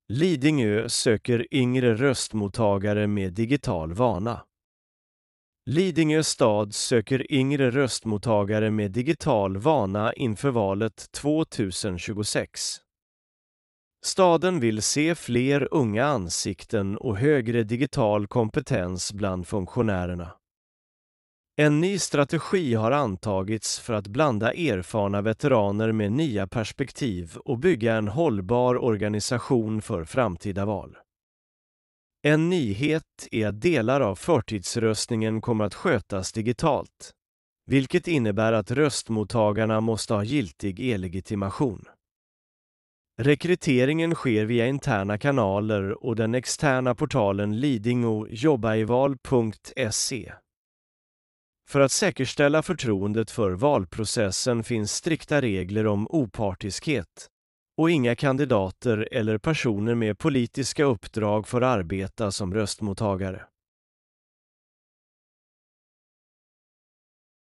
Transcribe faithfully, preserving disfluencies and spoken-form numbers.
Lidingö söker yngre röstmottagare med digital vana. Lidingö stad söker yngre röstmottagare med digital vana inför valet tjugohundratjugosex. Staden vill se fler unga ansikten och högre digital kompetens bland funktionärerna. En ny strategi har antagits för att blanda erfarna veteraner med nya perspektiv och bygga en hållbar organisation för framtida val. En nyhet är att delar av förtidsröstningen kommer att skötas digitalt, vilket innebär att röstmottagarna måste ha giltig e-legitimation. Rekryteringen sker via interna kanaler och den externa portalen lidingojobaival punkt se. För att säkerställa förtroendet för valprocessen finns strikta regler om opartiskhet, och inga kandidater eller personer med politiska uppdrag får arbeta som röstmottagare.